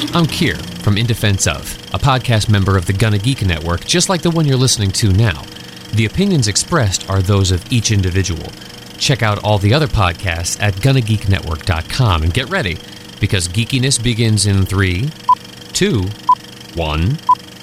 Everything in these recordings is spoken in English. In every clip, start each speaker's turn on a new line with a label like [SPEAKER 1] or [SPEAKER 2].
[SPEAKER 1] I'm Kier from In Defense Of, a podcast member of the Gonna Geek Network, just like the one you're listening to now. The opinions expressed are those of each individual. Check out all the other podcasts at GonnaGeekNetwork.com and get ready, because geekiness begins in 3, 2, 1...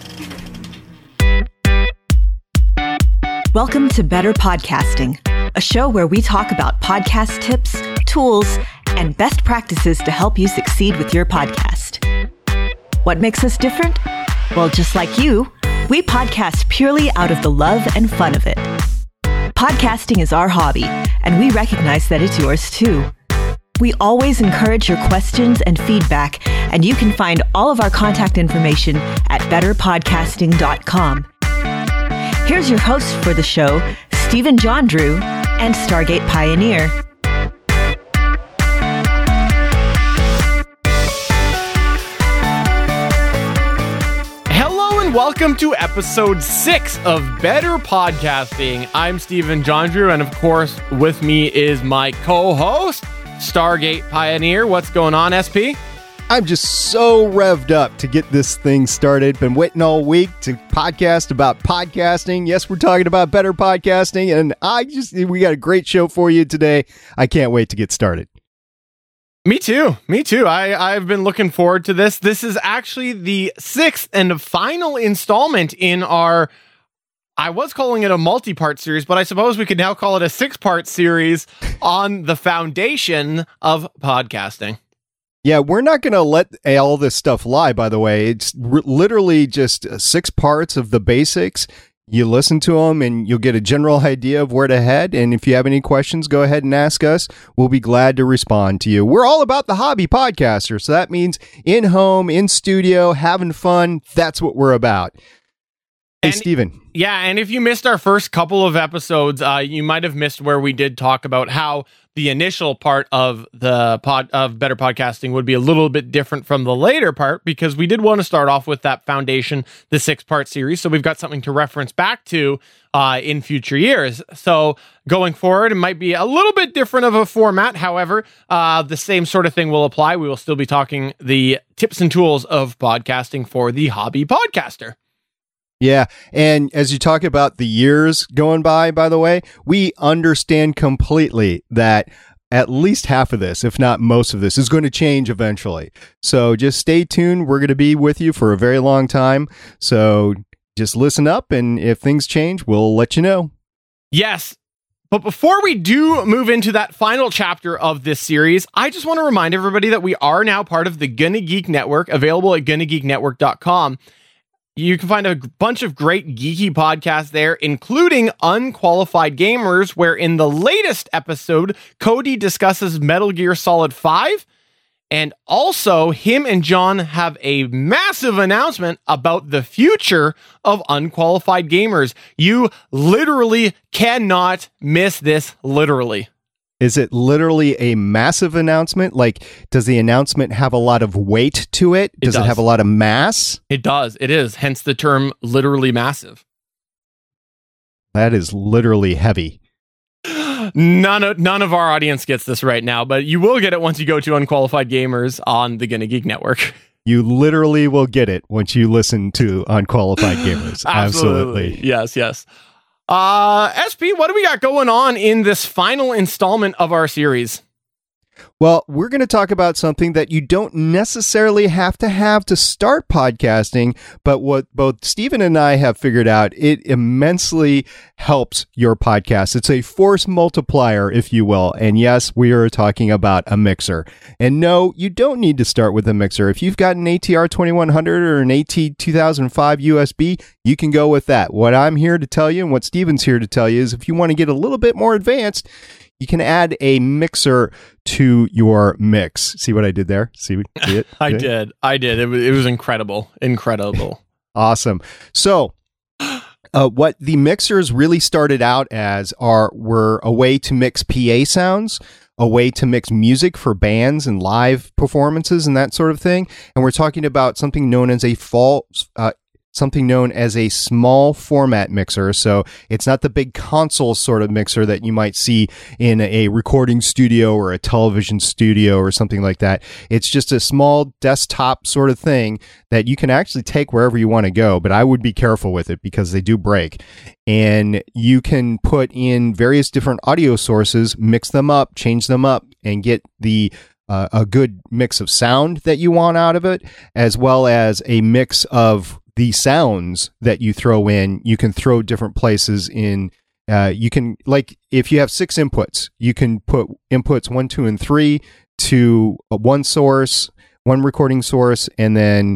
[SPEAKER 2] Welcome to Better Podcasting, a show where we talk about podcast tips, tools, and best practices to help you succeed with your podcast. What makes us different? Well, just like you, we podcast purely out of the love and fun of it. Podcasting is our hobby, and we recognize that it's yours too. We always encourage your questions and feedback, and you can find all of our contact information at betterpodcasting.com. Here's your host for the show, Stephen John Drew and Stargate Pioneer.
[SPEAKER 3] Hello and welcome to episode 6 of Better Podcasting. I'm Stephen John Drew, and of course, with me is my co-host, Stargate Pioneer. What's going on, SP?
[SPEAKER 4] I'm just so revved up to get this thing started. Been waiting all week to podcast about podcasting. Yes, we're talking about better podcasting, and we got a great show for you today. I can't wait to get started.
[SPEAKER 3] Me too. I've been looking forward to this. This is actually the 6th and final installment in our, I was calling it a multi-part series, but I suppose we could now call it a 6-part series on the foundation of podcasting.
[SPEAKER 4] Yeah, we're not going to let all this stuff lie, by the way. It's literally just 6 parts of the basics. You listen to them and you'll get a general idea of where to head. And if you have any questions, go ahead and ask us. We'll be glad to respond to you. We're all about the hobby podcaster. So that means in home, in studio, having fun. That's what we're about. Hey, Stephen.
[SPEAKER 3] Yeah, and if you missed our first couple of episodes, you might have missed where we did talk about how the initial part of the Better Podcasting would be a little bit different from the later part, because we did want to start off with that foundation, the 6-part series, so we've got something to reference back to in future years. So going forward, it might be a little bit different of a format. However, the same sort of thing will apply. We will still be talking the tips and tools of podcasting for the hobby podcaster.
[SPEAKER 4] Yeah, and as you talk about the years going by the way, we understand completely that at least half of this, if not most of this, is going to change eventually. So just stay tuned. We're going to be with you for a very long time. So just listen up, and if things change, we'll let you know. Yes.
[SPEAKER 3] But before we do move into that final chapter of this series, I just want to remind everybody that we are now part of the Gonna Geek Network, available at GonnaGeekNetwork.com. You can find a bunch of great geeky podcasts there, including Unqualified Gamers, where in the latest episode, Cody discusses Metal Gear Solid 5. And also, him and John have a massive announcement about the future of Unqualified Gamers. You literally cannot miss this, literally.
[SPEAKER 4] Is it literally a massive announcement? Like, does the announcement have a lot of weight to it? Does it have a lot of mass?
[SPEAKER 3] It does. It is. Hence the term literally massive.
[SPEAKER 4] That is literally heavy.
[SPEAKER 3] None of our audience gets this right now, but you will get it once you go to Unqualified Gamers on the Gonna Geek Network.
[SPEAKER 4] You literally will get it once you listen to Unqualified Gamers. Absolutely.
[SPEAKER 3] Yes. SP, what do we got going on in this final installment of our series?
[SPEAKER 4] Well, we're going to talk about something that you don't necessarily have to start podcasting, but what both Stephen and I have figured out, it immensely helps your podcast. It's a force multiplier, if you will. And yes, we are talking about a mixer. And no, you don't need to start with a mixer. If you've got an ATR 2100 or an AT 2005 USB, you can go with that. What I'm here to tell you and what Stephen's here to tell you is if you want to get a little bit more advanced, you can add a mixer to your mix. See what I did there? See it?
[SPEAKER 3] I did. It was incredible.
[SPEAKER 4] Awesome. So what the mixers really started out as were a way to mix PA sounds, a way to mix music for bands and live performances and that sort of thing. And we're talking about something known as a something known as a small format mixer. So it's not the big console sort of mixer that you might see in a recording studio or a television studio or something like that. It's just a small desktop sort of thing that you can actually take wherever you want to go, but I would be careful with it because they do break. And you can put in various different audio sources, mix them up, change them up, and get the a good mix of sound that you want out of it, as well as a mix of the sounds that you throw in. You can throw different places in. You can, like, if you have 6 inputs, you can put inputs 1, 2, and 3 to one source, one recording source, and then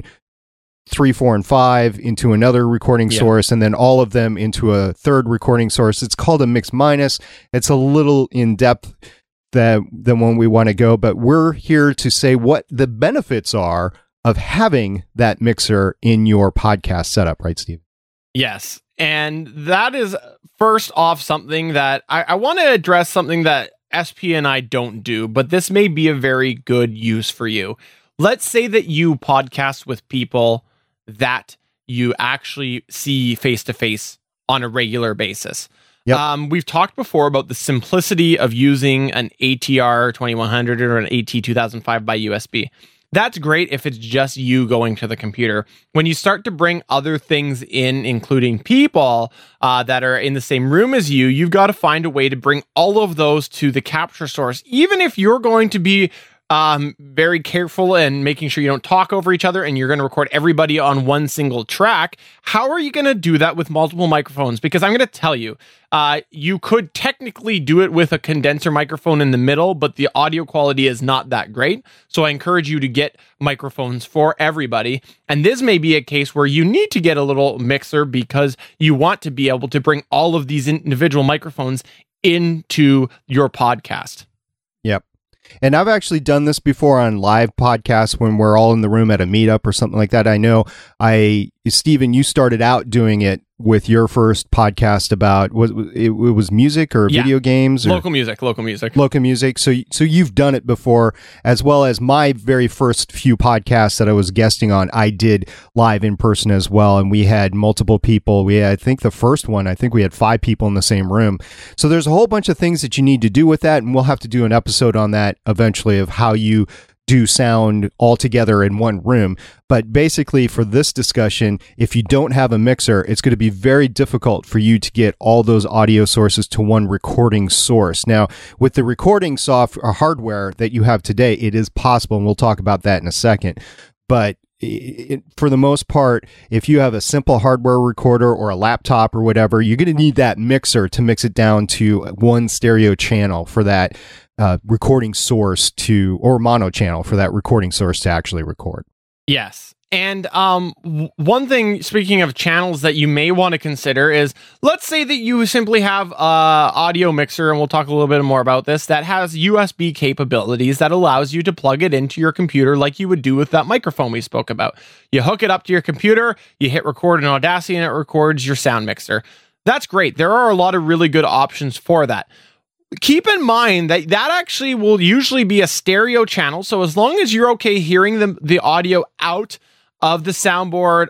[SPEAKER 4] 3, 4, and 5 into another recording source, and then all of them into a third recording source. It's called a mix minus. It's a little in depth than when we want to go, but we're here to say what the benefits are of having that mixer in your podcast setup, right, Steve?
[SPEAKER 3] Yes. And that is, first off, something that I want to address, something that SP and I don't do, but this may be a very good use for you. Let's say that you podcast with people that you actually see face to face on a regular basis. Yep. We've talked before about the simplicity of using an ATR 2100 or an AT 2005 by USB. That's great if it's just you going to the computer. When you start to bring other things in, including people that are in the same room as you, you've got to find a way to bring all of those to the capture source. Even if you're going to be very careful and making sure you don't talk over each other and you're going to record everybody on one single track, how are you going to do that with multiple microphones? Because I'm going to tell you, you could technically do it with a condenser microphone in the middle, but the audio quality is not that great. So I encourage you to get microphones for everybody. And this may be a case where you need to get a little mixer because you want to be able to bring all of these individual microphones into your podcast.
[SPEAKER 4] Yep. And I've actually done this before on live podcasts when we're all in the room at a meetup or something like that. I know Stephen, you started out doing it with your first podcast about, it was music or video games? Or
[SPEAKER 3] local music.
[SPEAKER 4] So you've done it before, as well as my very first few podcasts that I was guesting on, I did live in person as well. And we had multiple people. I think the first one, we had 5 people in the same room. So there's a whole bunch of things that you need to do with that. And we'll have to do an episode on that eventually of how you do sound all together in one room. But basically for this discussion, if you don't have a mixer, it's going to be very difficult for you to get all those audio sources to one recording source. Now, with the recording software hardware that you have today, it is possible, and we'll talk about that in a second. But for the most part, if you have a simple hardware recorder or a laptop or whatever, you're going to need that mixer to mix it down to one stereo channel for that recording source or mono channel for that recording source to actually record.
[SPEAKER 3] Yes. And one thing, speaking of channels that you may want to consider is, let's say that you simply have an audio mixer, and we'll talk a little bit more about this, that has USB capabilities that allows you to plug it into your computer like you would do with that microphone we spoke about. You hook it up to your computer, you hit record in Audacity, and it records your sound mixer. That's great. There are a lot of really good options for that. Keep in mind that actually will usually be a stereo channel. So as long as you're okay hearing the audio out of the soundboard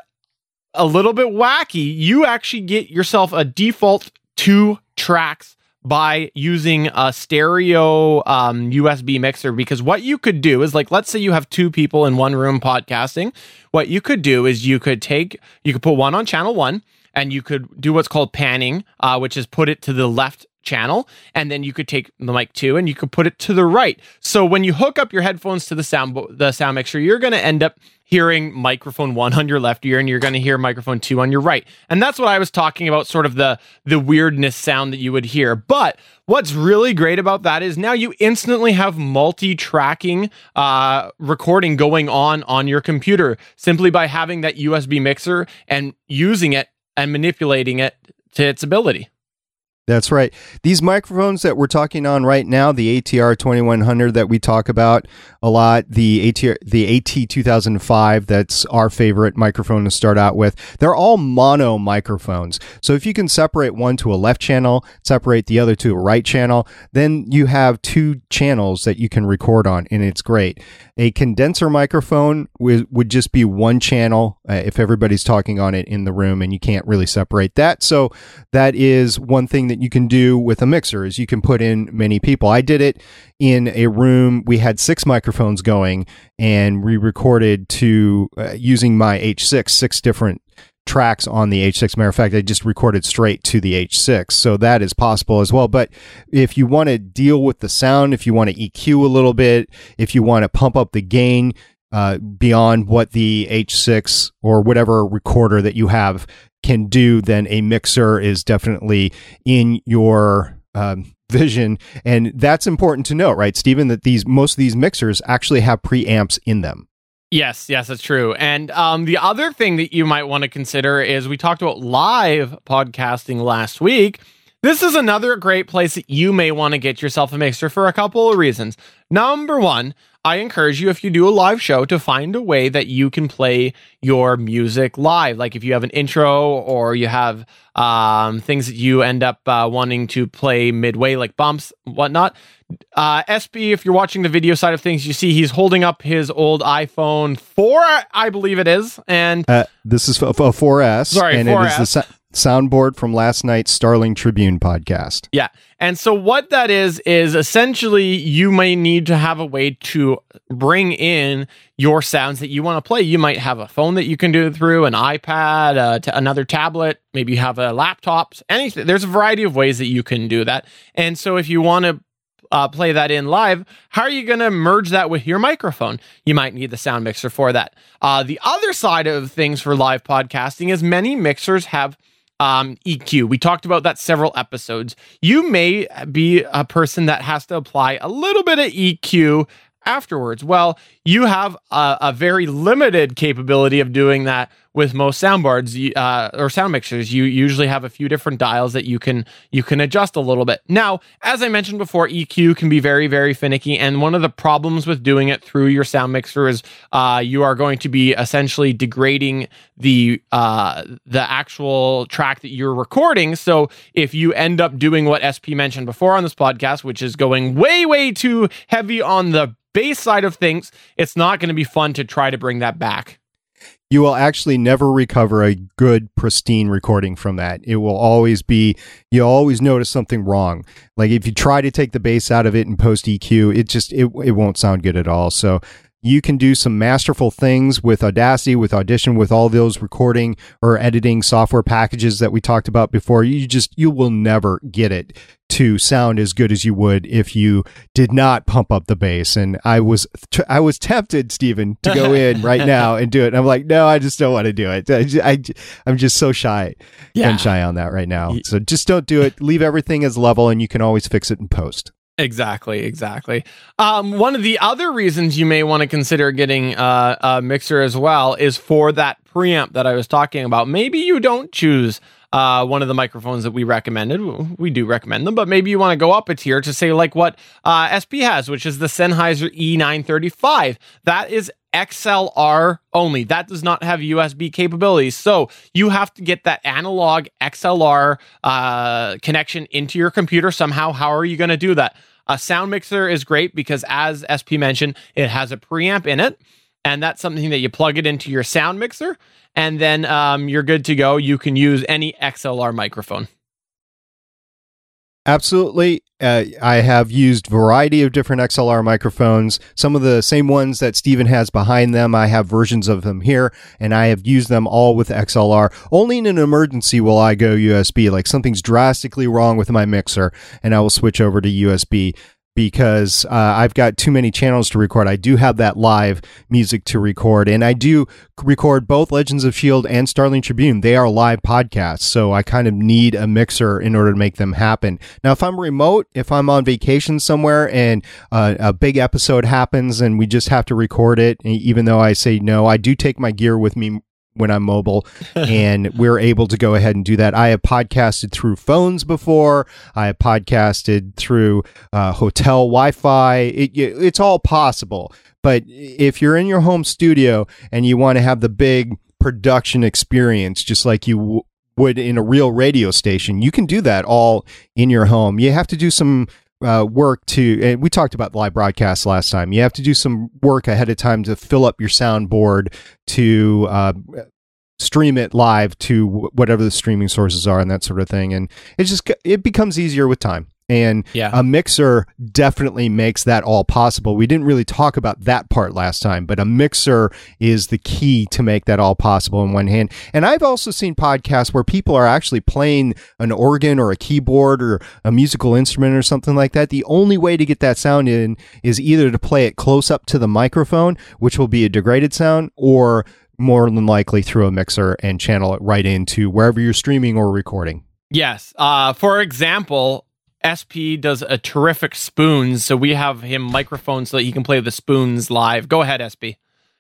[SPEAKER 3] a little bit wacky, you actually get yourself a default 2 tracks by using a stereo USB mixer. Because what you could do is, like, let's say you have 2 people in one room podcasting. What you could do is you could put one on channel 1, and you could do what's called panning, which is put it to the left channel, and then you could take the mic 2 and you could put it to the right. So when you hook up your headphones to the sound mixer, you're going to end up hearing microphone 1 on your left ear, and you're going to hear microphone 2 on your right. And that's what I was talking about, sort of the weirdness sound that you would hear. But what's really great about that is now you instantly have multi-tracking recording going on your computer simply by having that USB mixer and using it and manipulating it to its ability.
[SPEAKER 4] That's right. These microphones that we're talking on right now, the ATR 2100 that we talk about a lot, the AT2005, that's our favorite microphone to start out with, they're all mono microphones. So if you can separate one to a left channel, separate the other to a right channel, then you have two channels that you can record on, and it's great. A condenser microphone would just be one channel if everybody's talking on it in the room, and you can't really separate that. So that is one thing that you can do with a mixer, is you can put in many people. I did it in a room. We had 6 microphones going, and we recorded to using my H6, 6 different tracks on the H6. Matter of fact, I just recorded straight to the H6. So that is possible as well. But if you want to deal with the sound, if you want to EQ a little bit, if you want to pump up the gain beyond what the H6 or whatever recorder that you have can do, then a mixer is definitely in your vision. And that's important to note, right, Stephen, that most of these mixers actually have preamps in them.
[SPEAKER 3] Yes, that's true. And the other thing that you might want to consider is, we talked about live podcasting last week. This is another great place that you may want to get yourself a mixer for a couple of reasons. Number one, I encourage you, if you do a live show, to find a way that you can play your music live. Like if you have an intro, or you have things that you end up wanting to play midway, like bumps, whatnot. SB, if you're watching the video side of things, you see he's holding up his old iPhone 4, I believe it is. And
[SPEAKER 4] this is a 4S.
[SPEAKER 3] Sorry,
[SPEAKER 4] and
[SPEAKER 3] 4S.
[SPEAKER 4] It is the soundboard from last night's Starling Tribune podcast.
[SPEAKER 3] Yeah. And so what that is essentially you may need to have a way to bring in your sounds that you want to play. You might have a phone that you can do it through, an iPad, another tablet, maybe you have a laptop, anything. There's a variety of ways that you can do that. And so if you want to play that in live, how are you going to merge that with your microphone? You might need the sound mixer for that. The other side of things for live podcasting is many mixers have EQ. We talked about that several episodes. You may be a person that has to apply a little bit of EQ afterwards. Well, you have a very limited capability of doing that with most soundboards or sound mixers. You usually have a few different dials that you can adjust a little bit. Now, as I mentioned before, EQ can be very, very finicky, and one of the problems with doing it through your sound mixer is you are going to be essentially degrading the actual track that you're recording. So if you end up doing what SP mentioned before on this podcast, which is going way, way too heavy on the bass side of things, it's not going to be fun to try to bring that back.
[SPEAKER 4] You will actually never recover a good, pristine recording from that. It will always be, you'll always notice something wrong. Like if you try to take the bass out of it and post EQ, it won't sound good at all. So you can do some masterful things with Audacity, with Audition, with all those recording or editing software packages that we talked about before. You will never get it to sound as good as you would if you did not pump up the bass. And I was tempted, Stephen, to go in right now and do it. And I'm like, no, I just don't want to do it. I'm just so shy on that right now. So just don't do it. Leave everything as level, and you can always fix it in post.
[SPEAKER 3] Exactly. One of the other reasons you may want to consider getting a mixer as well is for that preamp that I was talking about. Maybe you don't choose one of the microphones that we recommended. We do recommend them, but maybe you want to go up a tier to say like what SP has, which is the Sennheiser E935. That is XLR only. That does not have USB capabilities. So you have to get that analog XLR connection into your computer somehow. How are you going to do that? A sound mixer is great because, as SP mentioned, it has a preamp in it. And that's something that you plug it into your sound mixer, and then you're good to go. You can use any XLR microphone.
[SPEAKER 4] Absolutely. I have used a variety of different XLR microphones. Some of the same ones that Stephen has behind them. I have versions of them here, and I have used them all with XLR. Only in an emergency will I go USB, like something's drastically wrong with my mixer, and I will switch over to USB. Because I've got too many channels to record. I do have that live music to record, and I do record both Legends of S.H.I.E.L.D. and Starling Tribune. They are live podcasts, so I kind of need a mixer in order to make them happen. Now, if I'm remote, if I'm on vacation somewhere and a big episode happens and we just have to record it, even though I say no, I do take my gear with me when I'm mobile, and we're able to go ahead and do that. I have podcasted through phones before. I have podcasted through hotel Wi-Fi. It's all possible. But if you're in your home studio and you want to have the big production experience, just like you would in a real radio station, you can do that all in your home. You have to do some work and we talked about live broadcasts last time. You have to do some work ahead of time to fill up your soundboard, to stream it live to whatever the streaming sources are and that sort of thing. And it becomes easier with time. And a mixer definitely makes that all possible. We didn't really talk about that part last time, but a mixer is the key to make that all possible in one hand. And I've also seen podcasts where people are actually playing an organ or a keyboard or a musical instrument or something like that. The only way to get that sound in is either to play it close up to the microphone, which will be a degraded sound, or more than likely through a mixer and channel it right into wherever you're streaming or recording.
[SPEAKER 3] Yes. For example, SP does a terrific spoons, so we have him microphone so that he can play the spoons live. Go ahead, SP.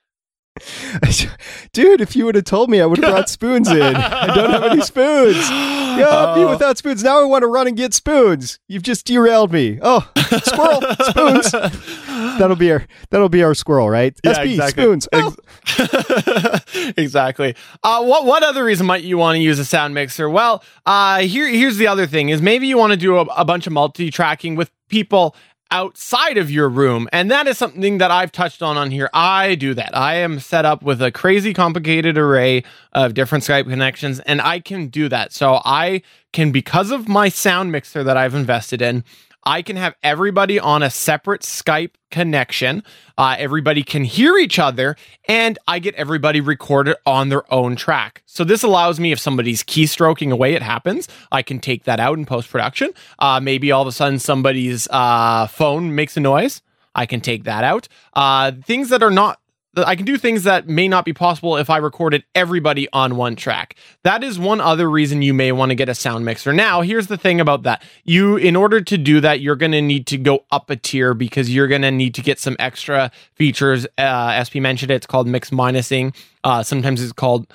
[SPEAKER 4] Dude, if you would have told me, I would have brought spoons in. I don't have any spoons. Yeah, me without spoons. Now I want to run and get spoons. You've just derailed me. Oh, squirrel, spoons. That'll be our squirrel, right?
[SPEAKER 3] Yeah,
[SPEAKER 4] SP,
[SPEAKER 3] exactly.
[SPEAKER 4] spoons. Oh.
[SPEAKER 3] Exactly. What other reason might you want to use a sound mixer? Well, here's the other thing: is maybe you want to do a bunch of multi-tracking with people outside of your room, and that is something that I've touched on here. I do that. I am set up with a crazy complicated array of different Skype connections, and I can do that. So I can, because of my sound mixer that I've invested in, I can have everybody on a separate Skype connection. Everybody can hear each other, and I get everybody recorded on their own track. So this allows me, if somebody's keystroking away, it happens, I can take that out in post-production. Maybe all of a sudden somebody's phone makes a noise. I can take that out. Things that are not, I can do things that may not be possible if I recorded everybody on one track. That is one other reason you may want to get a sound mixer. Now, here's the thing about that. In order to do that, you're going to need to go up a tier, because you're going to need to get some extra features. SP mentioned it. It's called mix minusing. Sometimes it's called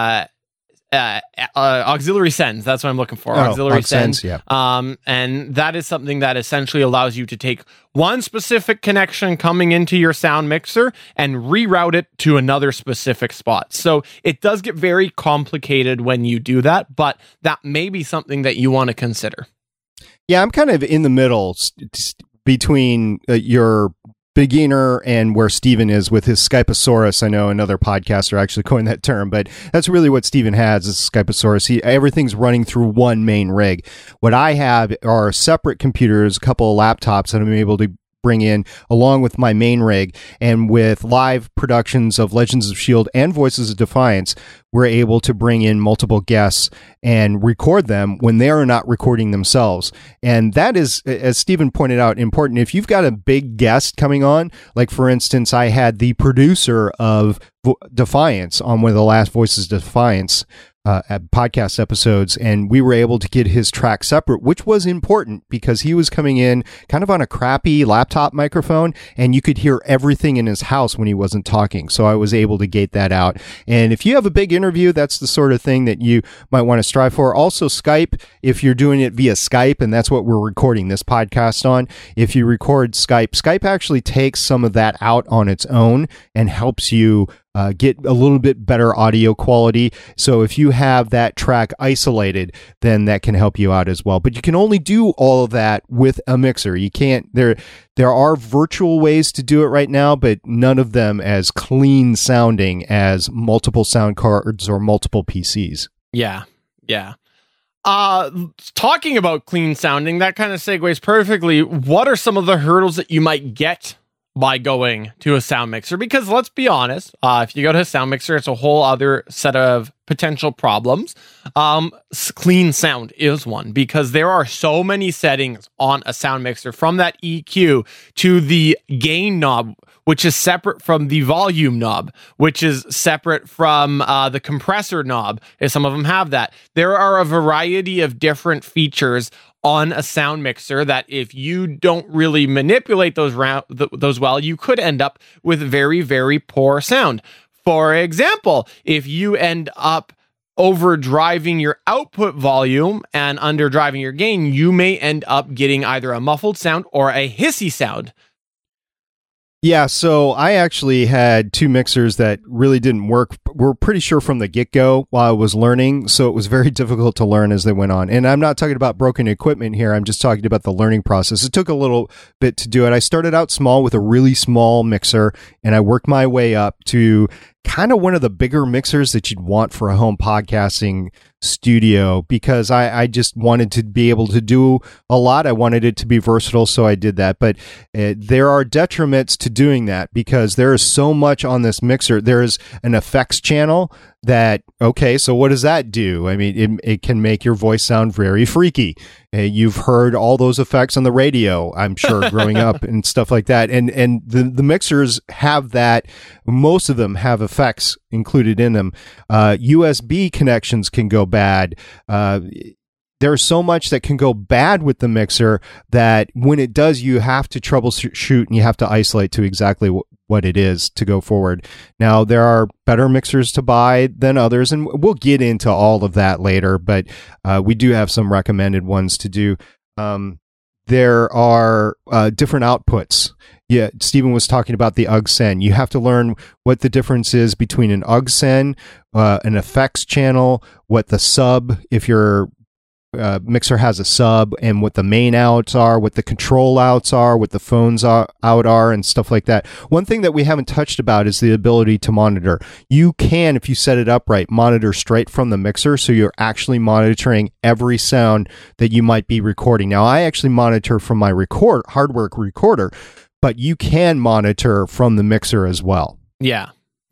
[SPEAKER 3] auxiliary sends. That's what I'm looking for. Auxiliary sends.
[SPEAKER 4] Yeah.
[SPEAKER 3] And that is something that essentially allows you to take one specific connection coming into your sound mixer and reroute it to another specific spot. So it does get very complicated when you do that, but that may be something that you want to consider.
[SPEAKER 4] Yeah, I'm kind of in the middle between your beginner and where Steven is with his Skyposaurus. I know another podcaster actually coined that term, but that's really what Steven has, is Skyposaurus. Everything's running through one main rig. What I have are separate computers, a couple of laptops that I'm able to bring in along with my main rig, and with live productions of Legends of S.H.I.E.L.D. and Voices of Defiance, we're able to bring in multiple guests and record them when they are not recording themselves. And that is, as Stephen pointed out, important. If you've got a big guest coming on, like for instance, I had the producer of Defiance on one of the last Voices of Defiance podcast episodes, and we were able to get his track separate, which was important because he was coming in kind of on a crappy laptop microphone, and you could hear everything in his house when he wasn't talking. So I was able to gate that out. And if you have a big interview, that's the sort of thing that you might want to strive for. Also, Skype, if you're doing it via Skype, and that's what we're recording this podcast on, if you record Skype actually takes some of that out on its own and helps you get a little bit better audio quality. So if you have that track isolated, then that can help you out as well. But you can only do all of that with a mixer. You can't, there are virtual ways to do it right now, but none of them as clean sounding as multiple sound cards or multiple PCs.
[SPEAKER 3] Yeah. Talking about clean sounding, that kind of segues perfectly. What are some of the hurdles that you might get by going to a sound mixer? Because let's be honest, if you go to a sound mixer, it's a whole other set of potential problems. Clean sound is one, because there are so many settings on a sound mixer, from that EQ to the gain knob, which is separate from the volume knob, which is separate from the compressor knob, if some of them have that. There are a variety of different features on a sound mixer that if you don't really manipulate those well, you could end up with very, very poor sound. For example, if you end up overdriving your output volume and underdriving your gain, you may end up getting either a muffled sound or a hissy sound.
[SPEAKER 4] Yeah, so I actually had two mixers that really didn't work. We're pretty sure from the get-go while I was learning, so it was very difficult to learn as they went on. And I'm not talking about broken equipment here. I'm just talking about the learning process. It took a little bit to do it. I started out small with a really small mixer, and I worked my way up to kind of one of the bigger mixers that you'd want for a home podcasting studio, because I just wanted to be able to do a lot. I wanted it to be versatile, so I did that. But there are detriments to doing that, because there is so much on this mixer. There is an effects channel that, okay, so what does that do? I mean, it can make your voice sound very freaky. You've heard all those effects on the radio, I'm sure, growing up and stuff like that. And the mixers have that. Most of them have effects included in them. USB connections can go bad. There's so much that can go bad with the mixer that when it does, you have to troubleshoot and you have to isolate to exactly what it is to go forward. Now, there are better mixers to buy than others, and we'll get into all of that later, but we do have some recommended ones to do. There are different outputs. Yeah, Stephen was talking about the UGSEN. You have to learn what the difference is between an UGSEN, an effects channel, what the sub, if your mixer has a sub, and what the main outs are, what the control outs are, what the phones out are, and stuff like that. One thing that we haven't touched about is the ability to monitor. You can, if you set it up right, monitor straight from the mixer, so you're actually monitoring every sound that you might be recording. Now, I actually monitor from my hardware recorder, but you can monitor from the mixer as well.
[SPEAKER 3] Yeah.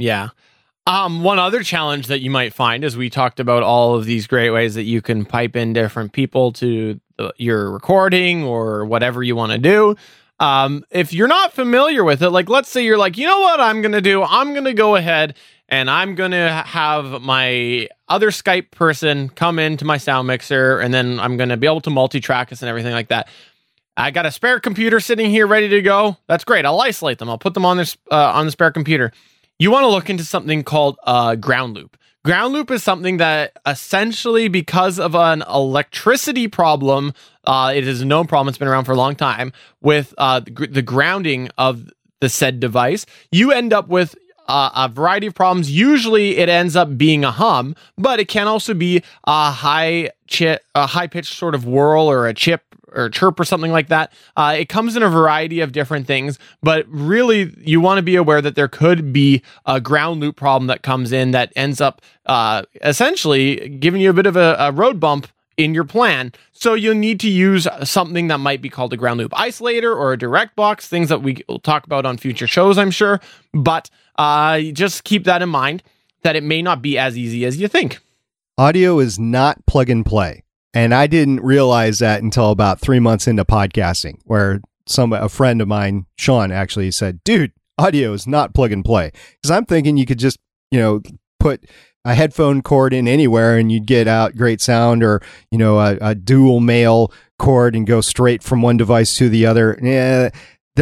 [SPEAKER 3] One other challenge that you might find is we talked about all of these great ways that you can pipe in different people to your recording or whatever you want to do. If you're not familiar with it, like let's say you're like, you know what I'm going to do? I'm going to go ahead and I'm going to have my other Skype person come into my sound mixer, and then I'm going to be able to multi-track us and everything like that. I got a spare computer sitting here ready to go. That's great. I'll isolate them. I'll put them on this on the spare computer. You want to look into something called ground loop. Ground loop is something that essentially, because of an electricity problem, it is a known problem. It's been around for a long time with the grounding of the said device. You end up with a variety of problems. Usually it ends up being a hum, but it can also be a high-pitched sort of whirl or a chip or chirp or something like that. It comes in a variety of different things, but really you want to be aware that there could be a ground loop problem that comes in that ends up essentially giving you a bit of a road bump in your plan. So you'll need to use something that might be called a ground loop isolator or a direct box, things that we will talk about on future shows, I'm sure. But just keep that in mind, that it may not be as easy as you think.
[SPEAKER 4] Audio is not plug and play. And I didn't realize that until about 3 months into podcasting, where a friend of mine, Sean, actually said, dude, audio is not plug and play. Because I'm thinking you could just, put a headphone cord in anywhere and you'd get out great sound, or, a dual male cord and go straight from one device to the other. Yeah,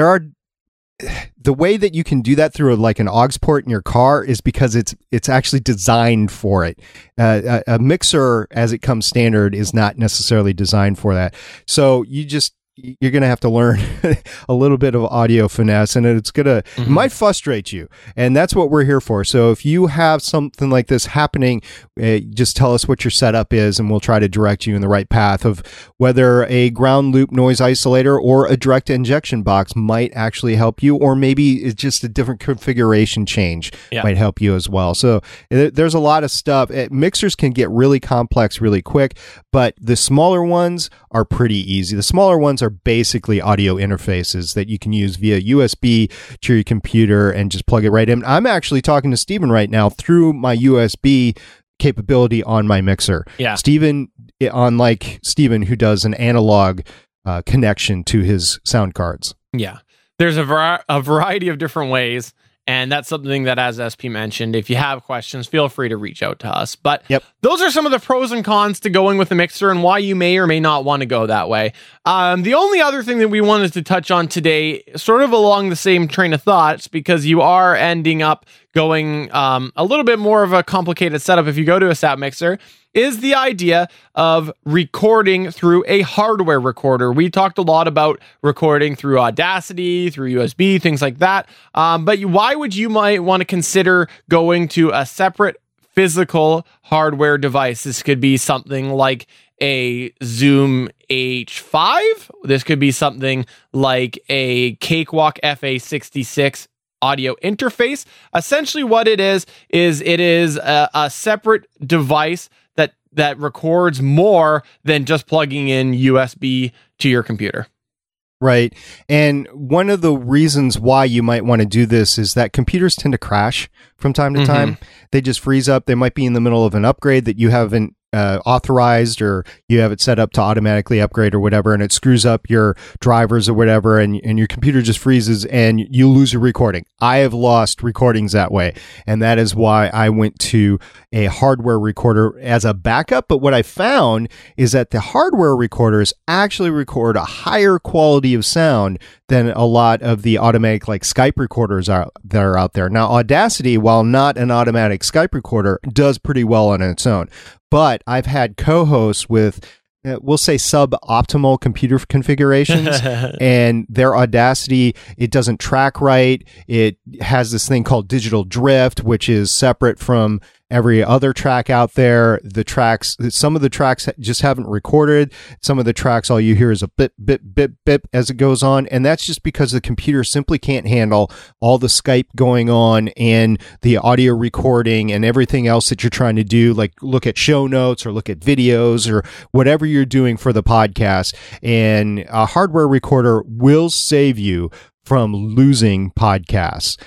[SPEAKER 4] the way that you can do that through an aux port in your car is because it's actually designed for it. A mixer, as it comes standard, is not necessarily designed for that. So you're going to have to learn a little bit of audio finesse, and it might frustrate you. And that's what we're here for. So if you have something like this happening, just tell us what your setup is, and we'll try to direct you in the right path of whether a ground loop noise isolator or a direct injection box might actually help you, or maybe it's just a different configuration change might help you as well. So there's a lot of stuff. Mixers can get really complex really quick, but the smaller ones are pretty easy. The smaller ones are basically audio interfaces that you can use via USB to your computer and just plug it right in. I'm actually talking to Stephen right now through my USB capability on my mixer.
[SPEAKER 3] Yeah.
[SPEAKER 4] Stephen, unlike Stephen, who does an analog connection to his sound cards.
[SPEAKER 3] Yeah. There's a variety of different ways. And that's something that, as SP mentioned, if you have questions, feel free to reach out to us. But those are some of the pros and cons to going with the mixer and why you may or may not want to go that way. The only other thing that we wanted to touch on today, sort of along the same train of thoughts, because you are ending up going a little bit more of a complicated setup if you go to a SAT mixer, is the idea of recording through a hardware recorder. We talked a lot about recording through Audacity, through USB, things like that. But why would you might want to consider going to a separate physical hardware device? This could be something like a Zoom H5. This could be something like a Cakewalk FA66 audio interface. Essentially what it is it is a separate device that records more than just plugging in USB to your computer.
[SPEAKER 4] Right. And one of the reasons why you might want to do this is that computers tend to crash from time to time. They just freeze up. They might be in the middle of an upgrade that you haven't authorized, or you have it set up to automatically upgrade or whatever, and it screws up your drivers or whatever, and your computer just freezes and you lose your recording. I have lost recordings that way, and that is why I went to a hardware recorder as a backup. But what I found is that the hardware recorders actually record a higher quality of sound than a lot of the automatic like Skype recorders that are out there. Now, Audacity, while not an automatic Skype recorder, does pretty well on its own. But I've had co-hosts with, we'll say, suboptimal computer configurations, and their Audacity, it doesn't track right. It has this thing called digital drift, which is separate from every other track out there. The tracks, some of the tracks just haven't recorded. Some of the tracks, all you hear is a bip, bip, bip, bip as it goes on. And that's just because the computer simply can't handle all the Skype going on and the audio recording and everything else that you're trying to do, like look at show notes or look at videos or whatever you're doing for the podcast. And a hardware recorder will save you from losing podcasts.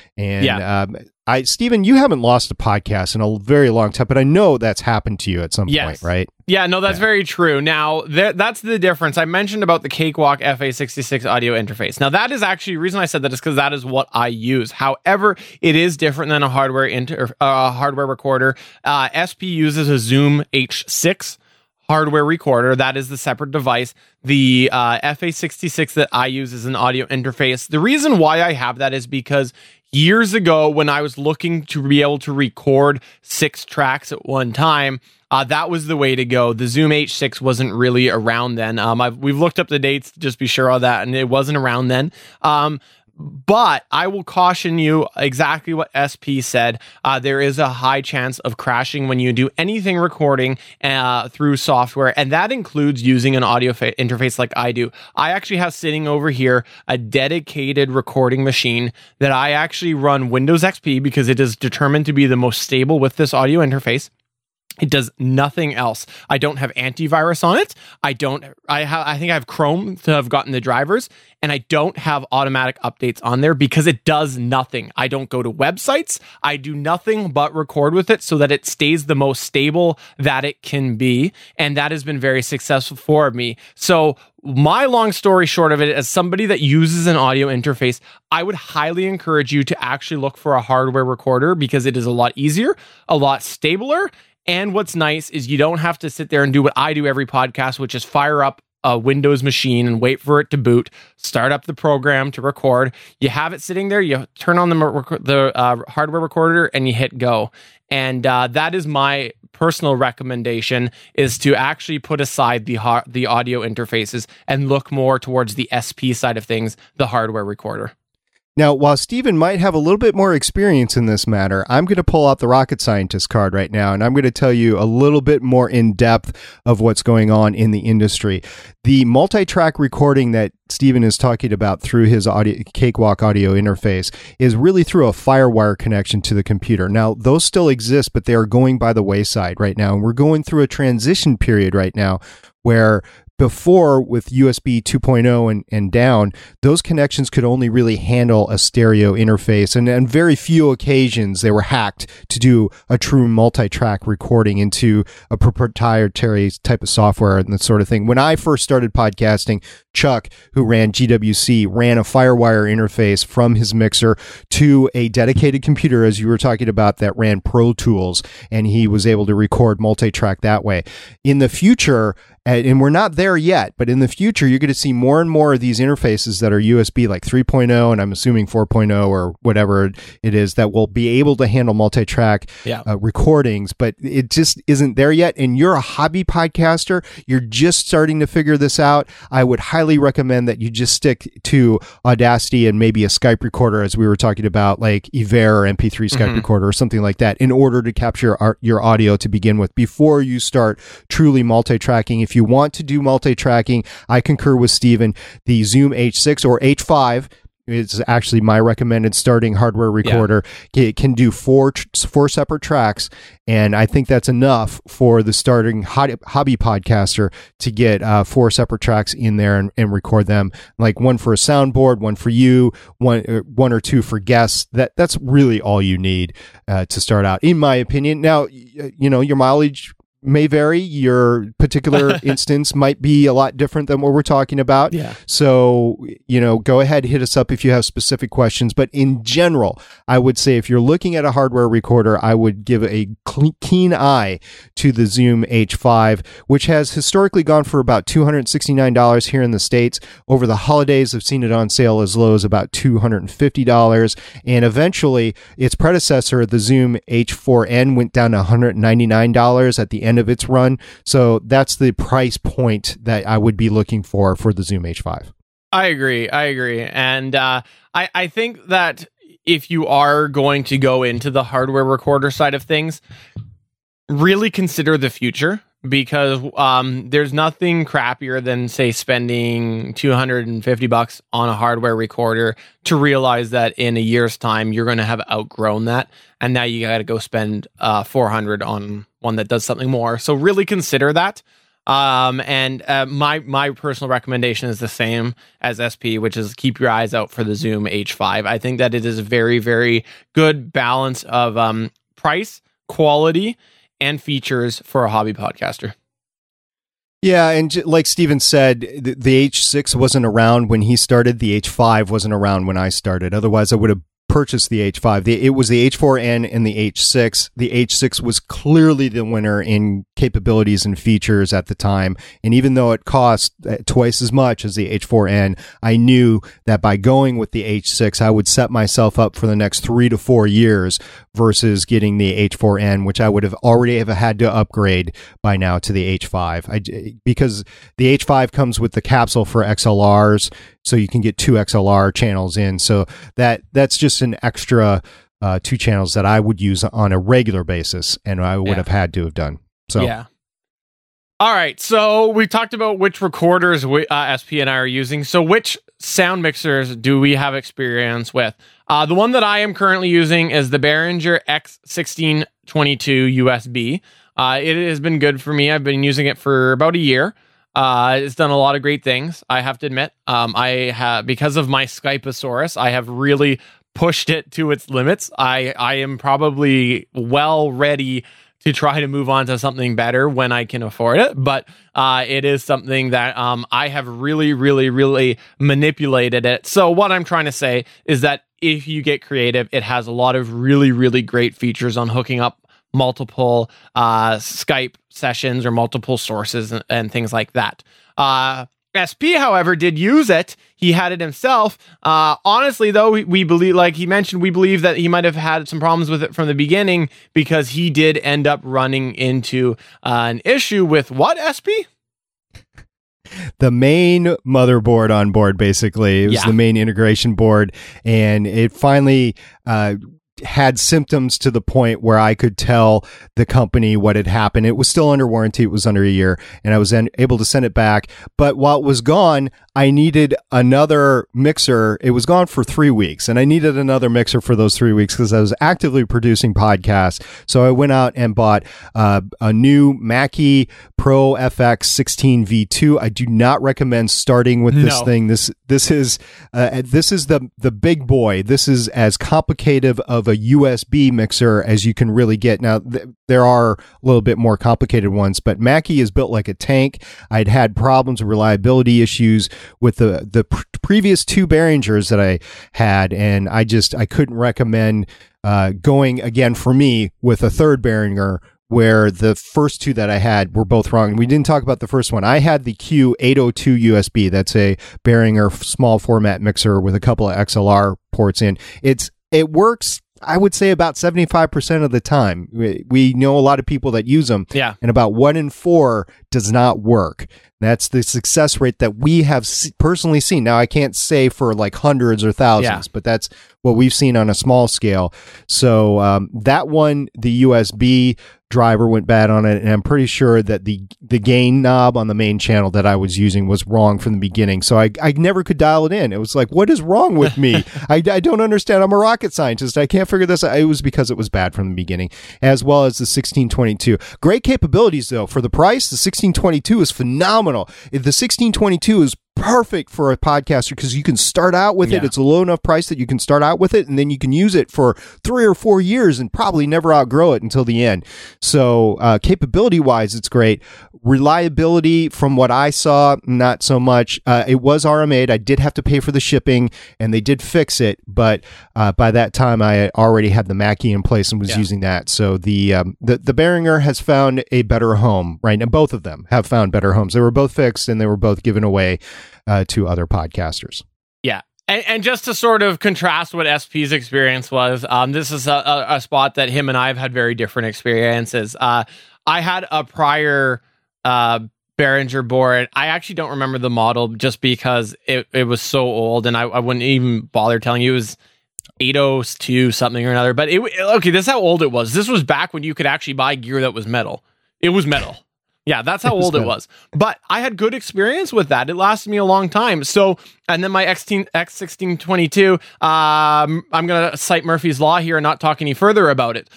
[SPEAKER 4] And Stephen, you haven't lost a podcast in a very long time, but I know that's happened to you at some point, right?
[SPEAKER 3] Yeah, no, that's very true. Now, that's the difference. I mentioned about the Cakewalk FA66 audio interface. Now, that is actually, the reason I said that is because that is what I use. However, it is different than a hardware recorder. SP uses a Zoom H6 hardware recorder. That is the separate device. The FA66 that I use is an audio interface. The reason why I have that is because years ago, when I was looking to be able to record 6 tracks at one time, that was the way to go. The Zoom H6 wasn't really around then. We've looked up the dates to just be sure of that, and it wasn't around then. But I will caution you exactly what SP said. There is a high chance of crashing when you do anything recording through software, and that includes using an audio interface like I do. I actually have sitting over here a dedicated recording machine that I actually run Windows XP because it is determined to be the most stable with this audio interface. It does nothing else. I don't have antivirus on it. I think I have Chrome to have gotten the drivers, and I don't have automatic updates on there because it does nothing. I don't go to websites. I do nothing but record with it so that it stays the most stable that it can be, and that has been very successful for me. So my long story short of it, as somebody that uses an audio interface, I would highly encourage you to actually look for a hardware recorder because it is a lot easier, a lot stabler. And what's nice is you don't have to sit there and do what I do every podcast, which is fire up a Windows machine and wait for it to boot, start up the program to record. You have it sitting there, you turn on the hardware recorder, and you hit go. And that is my personal recommendation, is to actually put aside the audio interfaces and look more towards the SP side of things, the hardware recorder.
[SPEAKER 4] Now, while Stephen might have a little bit more experience in this matter, I'm going to pull out the rocket scientist card right now, and I'm going to tell you a little bit more in depth of what's going on in the industry. The multi-track recording that Stephen is talking about through his Cakewalk audio interface is really through a FireWire connection to the computer. Now, those still exist, but they are going by the wayside right now, and we're going through a transition period right now where before, with USB 2.0 and down, those connections could only really handle a stereo interface, and on very few occasions they were hacked to do a true multi-track recording into a proprietary type of software and that sort of thing. When I first started podcasting, Chuck, who ran GWC, ran a FireWire interface from his mixer to a dedicated computer, as you were talking about, that ran Pro Tools, and he was able to record multi-track that way. In the future, And we're not there yet, but in the future, you're going to see more and more of these interfaces that are USB like 3.0, and I'm assuming 4.0 or whatever it is, that will be able to handle multi-track recordings, but it just isn't there yet. And you're a hobby podcaster, you're just starting to figure this out. I would highly recommend that you just stick to Audacity and maybe a Skype recorder, as we were talking about, like Ever or MP3 Skype recorder or something like that, in order to capture your audio to begin with before you start truly multi-tracking. If you want to do multi-tracking, I concur with Steven. The Zoom H6 or H5 is actually my recommended starting hardware recorder. It can do four separate tracks, and I think that's enough for the starting hobby podcaster to get 4 separate tracks in there and record them, like one for a soundboard, one for you, one or two for guests. That's really all you need to start out, in my opinion. Now, your mileage may vary. Your particular instance might be a lot different than what we're talking about.
[SPEAKER 3] Yeah.
[SPEAKER 4] So, go ahead, hit us up if you have specific questions. But in general, I would say if you're looking at a hardware recorder, I would give a keen eye to the Zoom H5, which has historically gone for about $269 here in the States. Over the holidays, I've seen it on sale as low as about $250. And eventually, its predecessor, the Zoom H4n, went down to $199 at the end of its run. So that's the price point that I would be looking for the Zoom H5.
[SPEAKER 3] I agree. And I think that if you are going to go into the hardware recorder side of things, really consider the future, because there's nothing crappier than, say, spending $250 on a hardware recorder to realize that in a year's time you're going to have outgrown that, and now you got to go spend $400 on one that does something more. So really consider that. My personal recommendation is the same as SP, which is keep your eyes out for the Zoom H5. I think that it is a very, very good balance of price, quality, and features for a hobby podcaster.
[SPEAKER 4] Yeah, and like Steven said, the H6 wasn't around when he started. The H5 wasn't around when I started. Otherwise, I would have purchased the H5. It was the H4n and the H6. The H6 was clearly the winner in capabilities and features at the time. And even though it cost twice as much as the H4n, I knew that by going with the H6, I would set myself up for the next 3 to 4 years versus getting the H4n, which I would have already had to upgrade by now to the H5. Because the H5 comes with the capsule for XLRs, so you can get 2 XLR channels in. So that's just an extra 2 channels that I would use on a regular basis, and I would have had to have done. So
[SPEAKER 3] yeah. All right. So we talked about which recorders SP and I are using. So which sound mixers do we have experience with? The one that I am currently using is the Behringer X1622 USB. It has been good for me. I've been using it for about a year. It's done a lot of great things, I have to admit. I have, because of my Skypeosaurus, I have really pushed it to its limits. I am probably well ready to try to move on to something better when I can afford it. But it is something that I have really, really, really manipulated it. So what I'm trying to say is that if you get creative, it has a lot of really, really great features on hooking up multiple Skype sessions or multiple sources and things like that. SP, however, did use it. He had it himself. Honestly, though, we believe, like he mentioned, we believe that he might have had some problems with it from the beginning, because he did end up running into an issue with what, SP?
[SPEAKER 4] The main motherboard on board, basically. It was the main integration board, and it finally had symptoms to the point where I could tell the company what had happened. It was still under warranty. It was under a year, and I was able to send it back. But while it was gone, I needed another mixer. It was gone for 3 weeks, and I needed another mixer for those 3 weeks because I was actively producing podcasts. So I went out and bought a new Mackie Pro FX 16 V2. I do not recommend starting with this thing. This is the big boy. This is as complicated of a USB mixer as you can really get. Now, there are a little bit more complicated ones, but Mackie is built like a tank. I'd had problems with reliability issues with the previous 2 Behringers that I had, and I couldn't recommend going again for me with a third Behringer where the first two that I had were both wrong. We didn't talk about the first one. I had the Q802 USB. That's a Behringer small format mixer with a couple of XLR ports in. It works, I would say, about 75% of the time. We know a lot of people that use them.
[SPEAKER 3] Yeah.
[SPEAKER 4] And about 1 in 4 does not work. That's the success rate that we have personally seen. Now, I can't say for like hundreds or thousands, but that's what we've seen on a small scale. So that one, the USB driver went bad on it, and I'm pretty sure that the gain knob on the main channel that I was using was wrong from the beginning. So I never could dial it in. It was like, what is wrong with me? I don't understand. I'm a rocket scientist. I can't figure this out. It was because it was bad from the beginning, as well as the 1622. Great capabilities, though. For the price, the 1622 is phenomenal. The 1622 is perfect for a podcaster because you can start out with it. It's a low enough price that you can start out with it, and then you can use it for 3 or 4 years and probably never outgrow it until the end. So capability wise, it's great. Reliability, from what I saw, not so much. It was RMA'd. I did have to pay for the shipping, and they did fix it. But by that time, I already had the Mackie in place and was using that. So the Behringer has found a better home, right? And both of them have found better homes. They were both fixed, and they were both given away to other podcasters.
[SPEAKER 3] Yeah. And just to sort of contrast what SP's experience was, this is a spot that him and I have had very different experiences. I had a prior Behringer board. I actually don't remember the model just because it was so old, and I wouldn't even bother telling you. It was 802 something or another. But okay, this is how old it was. This was back when you could actually buy gear that was metal. It was metal. Yeah, that's how old it was. But I had good experience with that. It lasted me a long time. So, and then my X1622, I'm going to cite Murphy's Law here and not talk any further about it.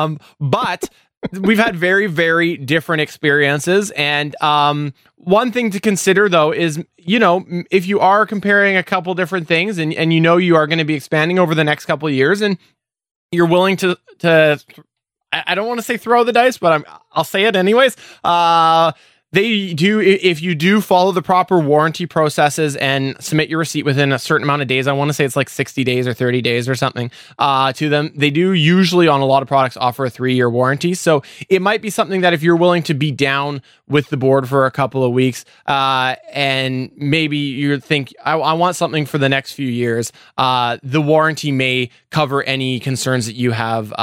[SPEAKER 3] But we've had very, very different experiences. And one thing to consider, though, is, if you are comparing a couple different things and you are going to be expanding over the next couple of years and you're willing to I don't want to say throw the dice, but I'll say it anyways. They do, if you do follow the proper warranty processes and submit your receipt within a certain amount of days, I want to say it's like 60 days or 30 days or something, to them. They do usually on a lot of products offer a 3-year warranty. So it might be something that if you're willing to be down with the board for a couple of weeks, and maybe you think, I want something for the next few years, the warranty may cover any concerns that you have,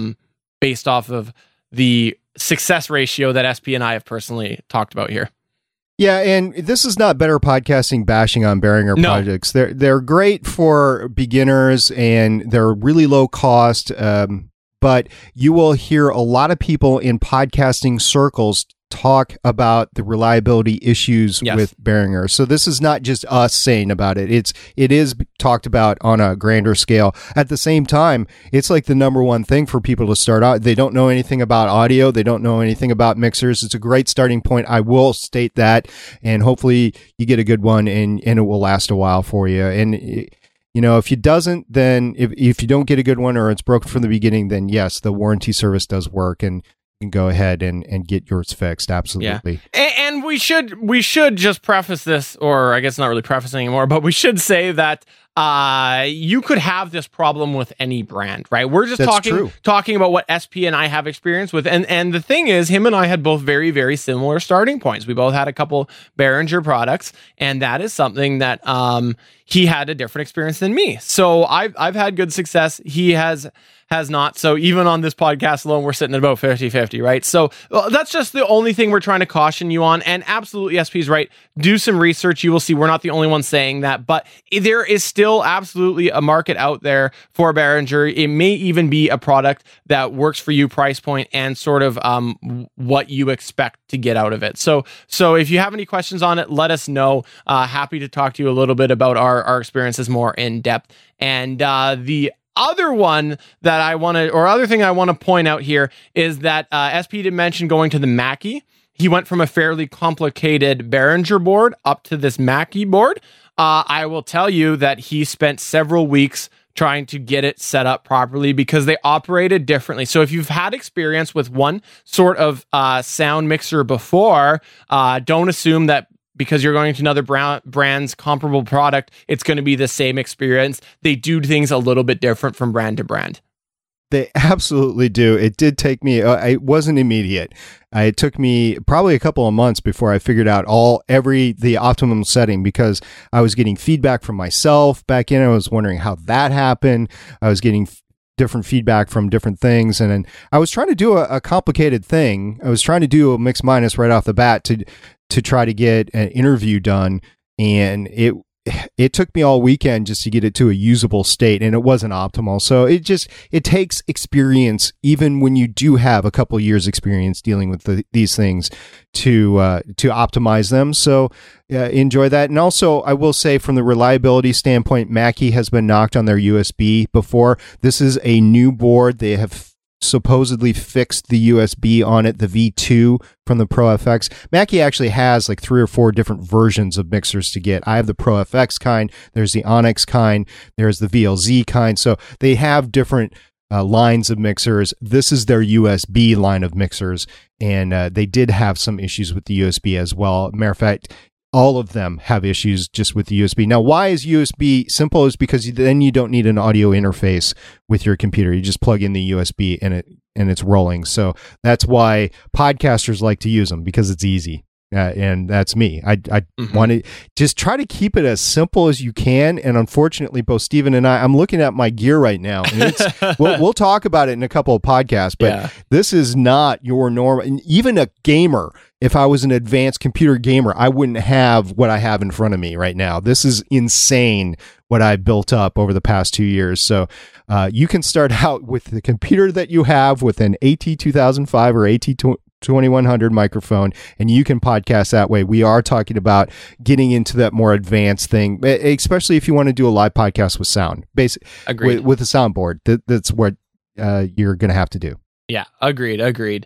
[SPEAKER 3] based off of the success ratio that SP and I have personally talked about here.
[SPEAKER 4] Yeah, and this is not better podcasting bashing on Behringer projects. They're great for beginners, and they're really low cost, but you will hear a lot of people in podcasting circles talk about the reliability issues with Behringer. So this is not just us saying about it. It is talked about on a grander scale. At the same time, it's like the number one thing for people to start out. They don't know anything about audio. They don't know anything about mixers. It's a great starting point. I will state that, and hopefully you get a good one and it will last a while for you. And if you doesn't, then if you don't get a good one or it's broken from the beginning, then yes, the warranty service does work, and you can go ahead and get yours fixed. Absolutely.
[SPEAKER 3] Yeah. And we should just preface this, or I guess not really preface anymore, but we should say that you could have this problem with any brand, right? We're just talking about what SP and I have experience with. And the thing is, him and I had both very, very similar starting points. We both had a couple Behringer products, and that is something that he had a different experience than me. So I've had good success. He has not. So even on this podcast alone, we're sitting at about 50-50, right? So that's just the only thing we're trying to caution you on. And absolutely, SP's right. Do some research. You will see we're not the only ones saying that, but there is still absolutely a market out there for Behringer. It may even be a product that works for you, price point, and sort of what you expect to get out of it. So if you have any questions on it, let us know. Happy to talk to you a little bit about our experiences more in depth. And the other thing I want to point out here is that SP did mention going to the Mackie. He went from a fairly complicated Behringer board up to this Mackie board. I will tell you that he spent several weeks trying to get it set up properly because they operated differently. So if you've had experience with one sort of sound mixer before, don't assume that because you're going to another brand's comparable product, it's going to be the same experience. They do things a little bit different from brand to brand.
[SPEAKER 4] They absolutely do. It did take me, it wasn't immediate. It took me probably a couple of months before I figured out the optimum setting, because I was getting feedback from myself back in. I was wondering how that happened. I was getting different feedback from different things. And then I was trying to do a complicated thing. I was trying to do a mix minus right off the bat to try to get an interview done. And it took me all weekend just to get it to a usable state, and it wasn't optimal. So it takes experience, even when you do have a couple years experience dealing with these things, to optimize them. So enjoy that. And also, I will say, from the reliability standpoint, Mackie has been knocked on their USB before. This is a new board. They have supposedly fixed the USB on it, the V2 from the Pro FX. Mackie actually has like 3 or 4 different versions of mixers to get. I have the Pro FX kind, there's the Onyx kind, there's the VLZ kind. So they have different lines of mixers. This is their USB line of mixers, and they did have some issues with the USB as well. Matter of fact, all of them have issues just with the USB. Now, why is USB simple? Is because then you don't need an audio interface with your computer. You just plug in the USB and it's rolling. So that's why podcasters like to use them, because it's easy. And that's me. I want to just try to keep it as simple as you can. And unfortunately, both Steven and I'm looking at my gear right now. And we'll talk about it in a couple of podcasts, but this is not your normal. And even a gamer, if I was an advanced computer gamer, I wouldn't have what I have in front of me right now. This is insane what I built up over the past 2 years. So you can start out with the computer that you have with an AT2005 or AT2100 microphone, and you can podcast that way. We are talking about getting into that more advanced thing, especially if you want to do a live podcast with sound, with a soundboard. That's what you're going to have to do.
[SPEAKER 3] Yeah, agreed.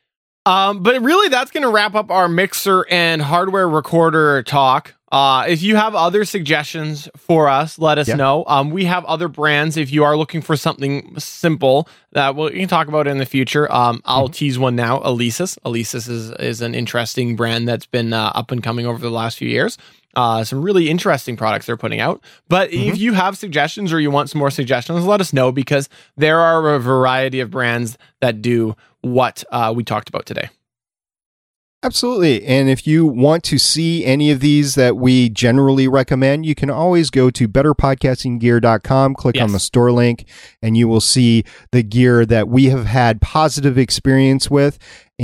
[SPEAKER 3] But really, that's going to wrap up our mixer and hardware recorder talk. If you have other suggestions for us, let us know. We have other brands. If you are looking for something simple that we can talk about in the future, I'll tease one now. Alesis. Alesis is an interesting brand that's been up and coming over the last few years. Some really interesting products they're putting out. But if you have suggestions or you want some more suggestions, let us know, because there are a variety of brands that do what we talked about today.
[SPEAKER 4] Absolutely. And if you want to see any of these that we generally recommend, you can always go to betterpodcastinggear.com, click on the store link, and you will see the gear that we have had positive experience with.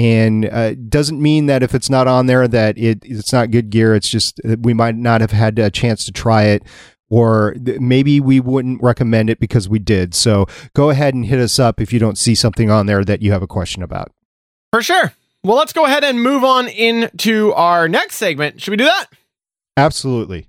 [SPEAKER 4] And doesn't mean that if it's not on there that it's not good gear. It's just we might not have had a chance to try it, or maybe we wouldn't recommend it because we did. So go ahead and hit us up if you don't see something on there that you have a question about.
[SPEAKER 3] For sure. Well, let's go ahead and move on into our next segment. Should we do that?
[SPEAKER 4] Absolutely.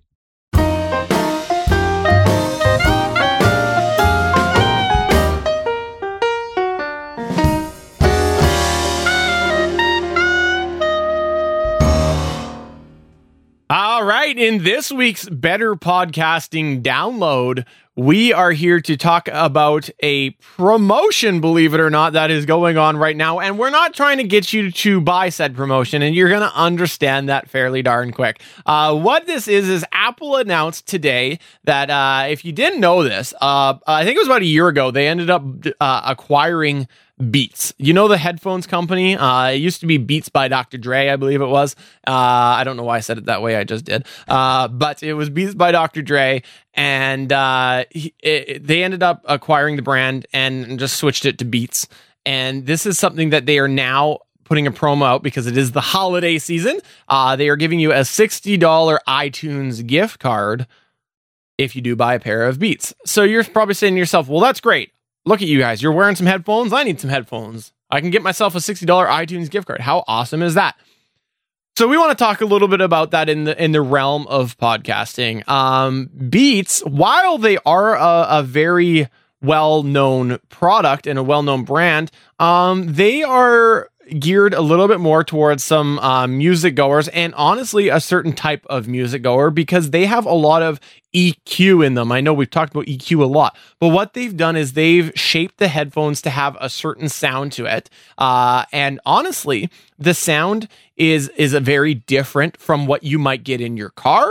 [SPEAKER 3] All right. In this week's Better Podcasting Download, we are here to talk about a promotion, believe it or not, that is going on right now. And we're not trying to get you to buy said promotion, and you're going to understand that fairly darn quick. What this is Apple announced today that if you didn't know this, I think it was about a year ago, they ended up acquiring Beats. You know the headphones company? It used to be Beats by Dr. Dre, I believe it was. I don't know why I said it that way. I just did. But it was Beats by Dr. Dre, and they ended up acquiring the brand and just switched it to Beats. And this is something that they are now putting a promo out because it is the holiday season. They are giving you a $60 iTunes gift card if you do buy a pair of Beats. So you're probably saying to yourself, well, that's great. Look at you guys. You're wearing some headphones. I need some headphones. I can get myself a $60 iTunes gift card. How awesome is that? So we want to talk a little bit about that in the realm of podcasting. Beats, while they are a very well-known product and a well-known brand, they are geared a little bit more towards some music goers, and honestly a certain type of music goer, because they have a lot of EQ in them. I know we've talked about EQ a lot, but what they've done is they've shaped the headphones to have a certain sound to it. And honestly, the sound is a very different from what you might get in your car,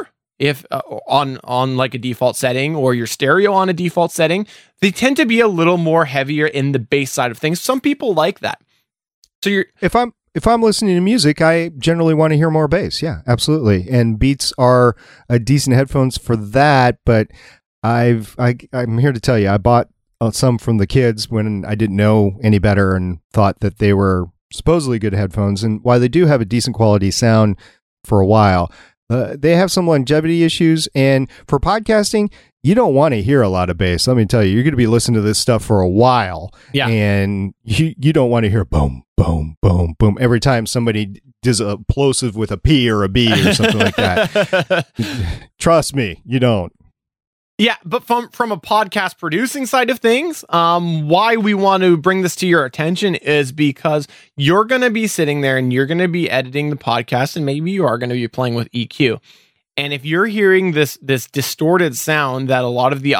[SPEAKER 3] if on like a default setting, or your stereo on a default setting, they tend to be a little more heavier in the bass side of things. Some people like that. So
[SPEAKER 4] if I'm listening to music, I generally want to hear more bass. Yeah, absolutely. And Beats are a decent headphones for that. But I'm here to tell you, I bought some from the kids when I didn't know any better and thought that they were supposedly good headphones. And while they do have a decent quality sound for a while, they have some longevity issues. And for podcasting, you don't want to hear a lot of bass. Let me tell you, you're going to be listening to this stuff for a while.
[SPEAKER 3] Yeah.
[SPEAKER 4] And you don't want to hear boom, boom, boom, boom every time somebody does a plosive with a P or a B or something like that. Trust me, you don't.
[SPEAKER 3] Yeah, but from a podcast producing side of things, why we want to bring this to your attention is because you're going to be sitting there and you're going to be editing the podcast, and maybe you are going to be playing with EQ. And if you're hearing this distorted sound that a lot of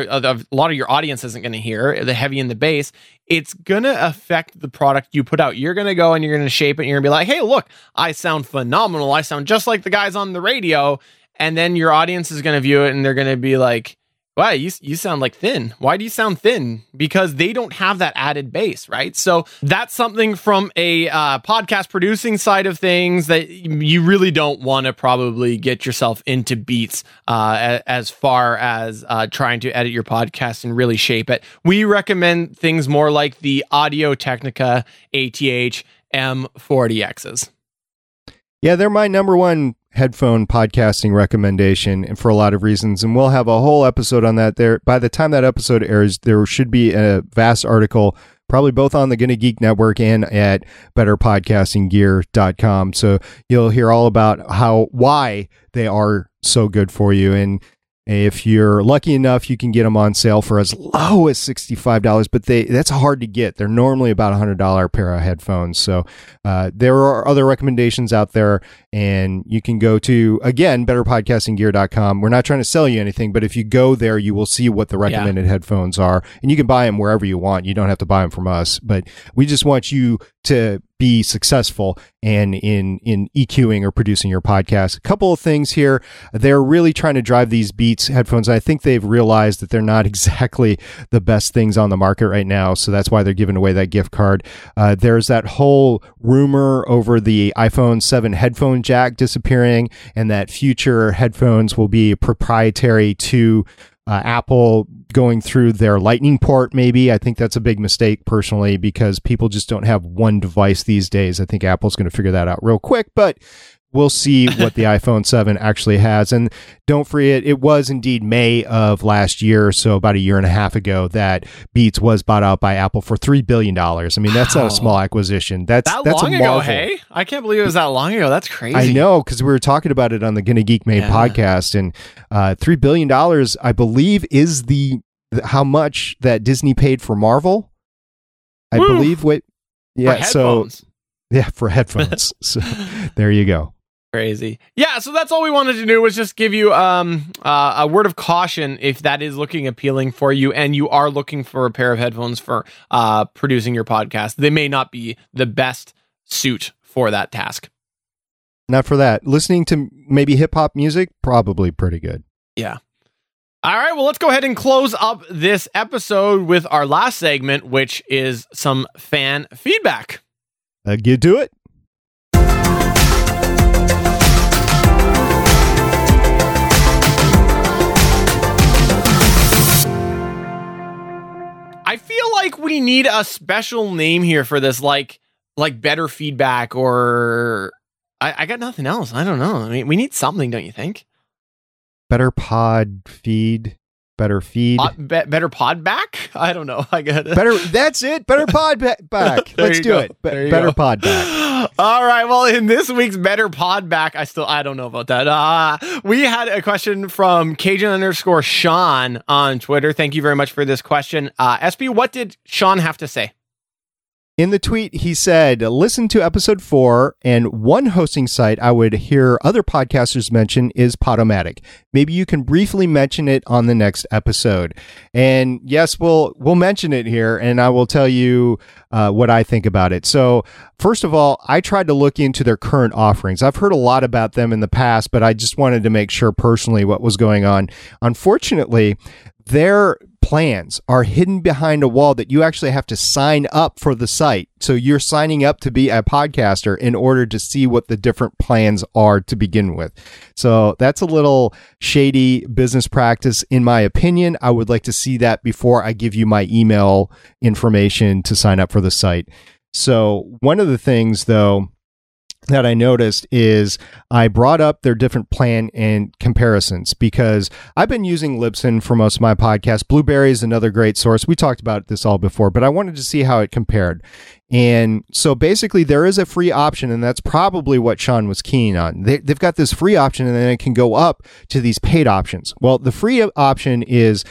[SPEAKER 3] your audience isn't going to hear, the heavy in the bass, it's going to affect the product you put out. You're going to go and you're going to shape it, and you're going to be like, hey, look, I sound phenomenal. I sound just like the guys on the radio. And then your audience is going to view it and they're going to be like, wow, you sound like thin. Why do you sound thin? Because they don't have that added bass, right? So that's something from a podcast producing side of things that you really don't want to probably get yourself into Beats as far as trying to edit your podcast and really shape it. We recommend things more like the Audio-Technica ATH M40Xs.
[SPEAKER 4] Yeah, they're my number one headphone podcasting recommendation, and for a lot of reasons, and we'll have a whole episode on that. There, by the time that episode airs, there should be a vast article, probably both on the Gonna Geek Network and at betterpodcastinggear.com. So you'll hear all about why they are so good for you. And if you're lucky enough, you can get them on sale for as low as $65, but that's hard to get. They're normally about $100 pair of headphones. So there are other recommendations out there, and you can go to, again, betterpodcastinggear.com. We're not trying to sell you anything, but if you go there, you will see what the recommended headphones are, and you can buy them wherever you want. You don't have to buy them from us, but we just want you to be successful and in EQing or producing your podcast. A couple of things here. They're really trying to drive these Beats headphones. I think they've realized that they're not exactly the best things on the market right now, so that's why they're giving away that gift card. There's that whole rumor over the iPhone 7 headphone jack disappearing, and that future headphones will be proprietary to Apple going through their Lightning port, maybe. I think that's a big mistake personally, because people just don't have one device these days. I think Apple's going to figure that out real quick, but we'll see what the iPhone 7 actually has. And don't forget, it was indeed May of last year, so about a year and a half ago, that Beats was bought out by Apple for $3 billion. I mean, that's not a small acquisition. That's
[SPEAKER 3] long
[SPEAKER 4] a
[SPEAKER 3] ago,
[SPEAKER 4] marvel.
[SPEAKER 3] hey? I can't believe it was that long ago. That's crazy.
[SPEAKER 4] I know, because we were talking about it on the Gonna Geek Made podcast, and $3 billion, I believe, is how much that Disney paid for Marvel. I believe. Wait, yeah. For headphones. So there you go.
[SPEAKER 3] Crazy. Yeah, so that's all we wanted to do, was just give you a word of caution if that is looking appealing for you and you are looking for a pair of headphones for producing your podcast. They may not be the best suit for that task.
[SPEAKER 4] Not for that. Listening to maybe hip-hop music, probably pretty good.
[SPEAKER 3] Yeah. All right, well, let's go ahead and close up this episode with our last segment, which is some fan feedback.
[SPEAKER 4] Get to it.
[SPEAKER 3] I feel like we need a special name here for this, like better feedback, or I got nothing else. I don't know. I mean, we need something, don't you think?
[SPEAKER 4] Better pod feed. Better feed.
[SPEAKER 3] Better pod back? I don't know. I got it.
[SPEAKER 4] Better. That's it. Better pod back. Let's do it. Better pod back.
[SPEAKER 3] All right. Well, in this week's Better Pod Back, I don't know about that. We had a question from Cajun_Sean on Twitter. Thank you very much for this question. SB, what did Sean have to say?
[SPEAKER 4] In the tweet, he said, listen to episode 4, and one hosting site I would hear other podcasters mention is Podomatic. Maybe you can briefly mention it on the next episode. And yes, we'll mention it here, and I will tell you what I think about it. So first of all, I tried to look into their current offerings. I've heard a lot about them in the past, but I just wanted to make sure personally what was going on. Unfortunately, their plans are hidden behind a wall that you actually have to sign up for the site. So you're signing up to be a podcaster in order to see what the different plans are to begin with. So that's a little shady business practice, in my opinion. I would like to see that before I give you my email information to sign up for the site. So one of the things, though, that I noticed is I brought up their different plan and comparisons because I've been using Libsyn for most of my podcasts. Blueberry is another great source. We talked about this all before, but I wanted to see how it compared. And so basically there is a free option, and that's probably what Sean was keen on. They've got this free option, and then it can go up to these paid options. Well, the free option is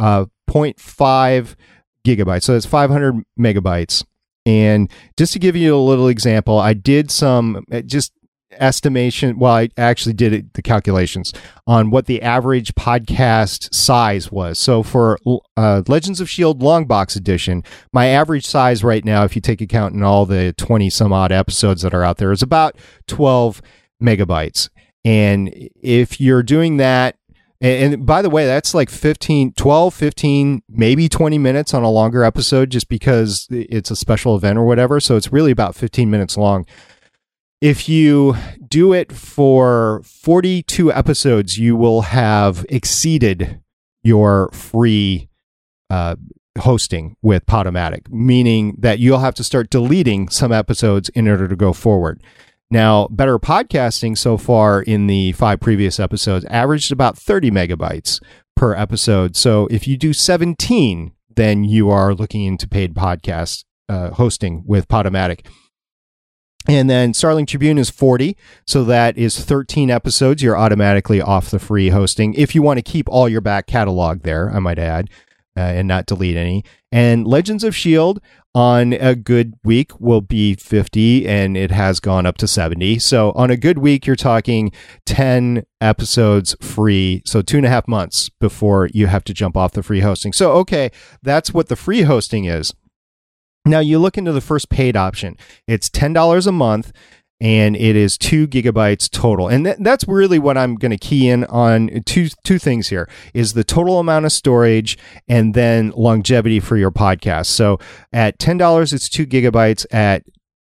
[SPEAKER 4] 0.5 gigabytes. So it's 500 megabytes. And just to give you a little example, I did some just estimation. Well, I actually did the calculations on what the average podcast size was. So for Legends of S.H.I.E.L.D. Long Box Edition, my average size right now, if you take account in all the 20 some odd episodes that are out there, is about 12 megabytes. And if you're doing that, and by the way, that's like 12, 15, maybe 20 minutes on a longer episode just because it's a special event or whatever. So it's really about 15 minutes long. If you do it for 42 episodes, you will have exceeded your free hosting with Podomatic, meaning that you'll have to start deleting some episodes in order to go forward. Now, Better Podcasting so far in the 5 previous episodes averaged about 30 megabytes per episode. So if you do 17, then you are looking into paid podcast hosting with Podomatic. And then Starling Tribune is 40. So that is 13 episodes. You're automatically off the free hosting. If you want to keep all your back catalog there, I might add, and not delete any. And Legends of S.H.I.E.L.D. on a good week will be 50, and it has gone up to 70. So on a good week, you're talking 10 episodes free. So 2.5 months before you have to jump off the free hosting. So, okay, that's what the free hosting is. Now you look into the first paid option. It's $10 a month, and it is 2 gigabytes total. And that's really what I'm going to key in on. Two things here is the total amount of storage and then longevity for your podcast. So at $10, it's 2 gigabytes. At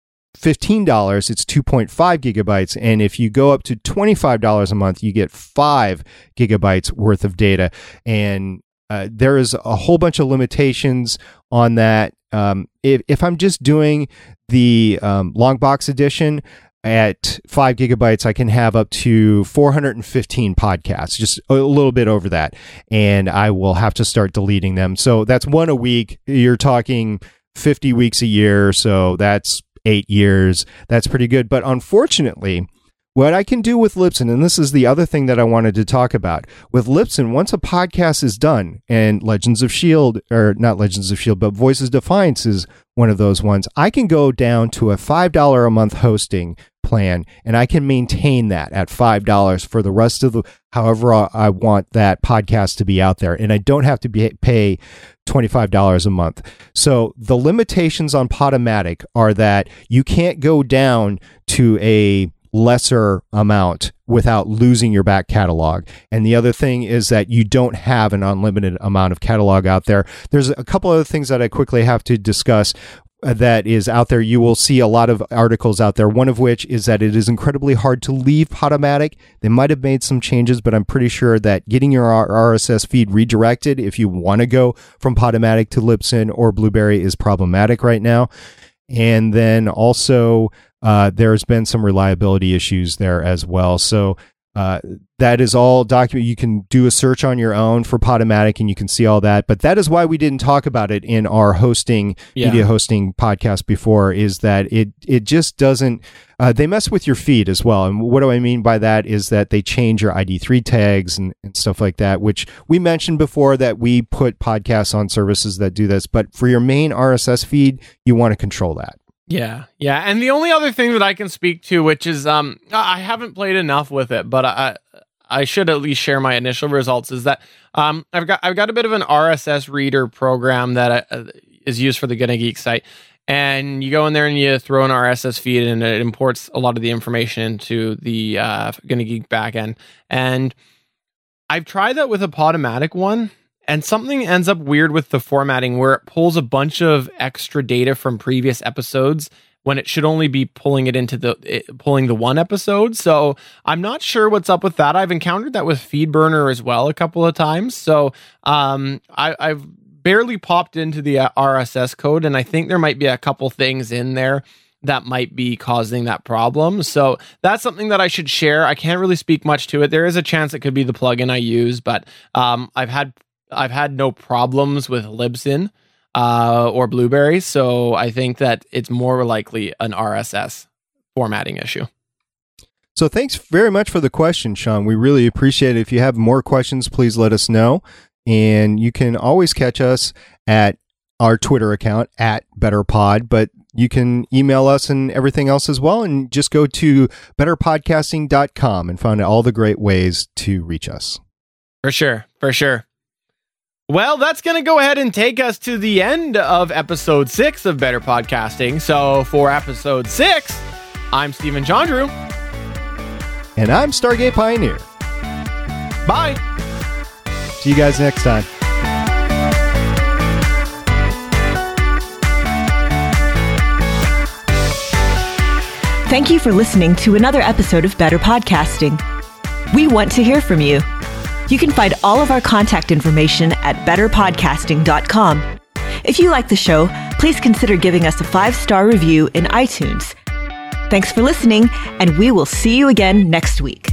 [SPEAKER 4] $15, it's 2.5 gigabytes. And if you go up to $25 a month, you get 5 gigabytes worth of data. And there is a whole bunch of limitations on that. If I'm just doing the long box edition at 5 gigabytes, I can have up to 415 podcasts, just a little bit over that. And I will have to start deleting them. So that's 1 a week. You're talking 50 weeks a year. So that's 8 years. That's pretty good. But unfortunately, what I can do with Libsyn, and this is the other thing that I wanted to talk about, with Libsyn, once a podcast is done, and Legends of S.H.I.E.L.D., or not Legends of S.H.I.E.L.D., but Voices Defiance is one of those ones, I can go down to a $5 a month hosting plan, and I can maintain that at $5 for the rest of however I want that podcast to be out there, and I don't have to pay $25 a month. So the limitations on Podomatic are that you can't go down to a lesser amount without losing your back catalog. And the other thing is that you don't have an unlimited amount of catalog out there. There's a couple other things that I quickly have to discuss that is out there. You will see a lot of articles out there, one of which is that it is incredibly hard to leave Podomatic. They might have made some changes, but I'm pretty sure that getting your RSS feed redirected if you want to go from Podomatic to Libsyn or Blueberry is problematic right now. And then also there's been some reliability issues there as well. So That is all documented. You can do a search on your own for Podomatic and you can see all that. But that is why we didn't talk about it in our media hosting podcast before, is that it just doesn't, they mess with your feed as well. And what do I mean by that is that they change your ID3 tags and stuff like that, which we mentioned before that we put podcasts on services that do this. But for your main RSS feed, you want to control that.
[SPEAKER 3] Yeah. And the only other thing that I can speak to, which is I haven't played enough with it, but I should at least share my initial results, is that I've got a bit of an RSS reader program that is used for the Gonna Geek site, and you go in there and you throw an RSS feed, and it imports a lot of the information into the Gonna Geek backend. And I've tried that with a Podomatic one. And something ends up weird with the formatting where it pulls a bunch of extra data from previous episodes when it should only be pulling it into pulling the one episode. So I'm not sure what's up with that. I've encountered that with FeedBurner as well a couple of times. So I've barely popped into the RSS code, and I think there might be a couple things in there that might be causing that problem. So that's something that I should share. I can't really speak much to it. There is a chance it could be the plugin I use, but I've had no problems with Libsyn or Blueberry, so I think that it's more likely an RSS formatting issue.
[SPEAKER 4] So thanks very much for the question, Sean. We really appreciate it. If you have more questions, please let us know. And you can always catch us at our Twitter account, @BetterPod, but you can email us and everything else as well. And just go to betterpodcasting.com and find all the great ways to reach us.
[SPEAKER 3] For sure. Well, that's going to go ahead and take us to the end of episode 6 of Better Podcasting. So for episode 6, I'm Stephen Chandru.
[SPEAKER 4] And I'm Stargate Pioneer.
[SPEAKER 3] Bye.
[SPEAKER 4] See you guys next time.
[SPEAKER 2] Thank you for listening to another episode of Better Podcasting. We want to hear from you. You can find all of our contact information at betterpodcasting.com. If you like the show, please consider giving us a 5-star review in iTunes. Thanks for listening, and we will see you again next week.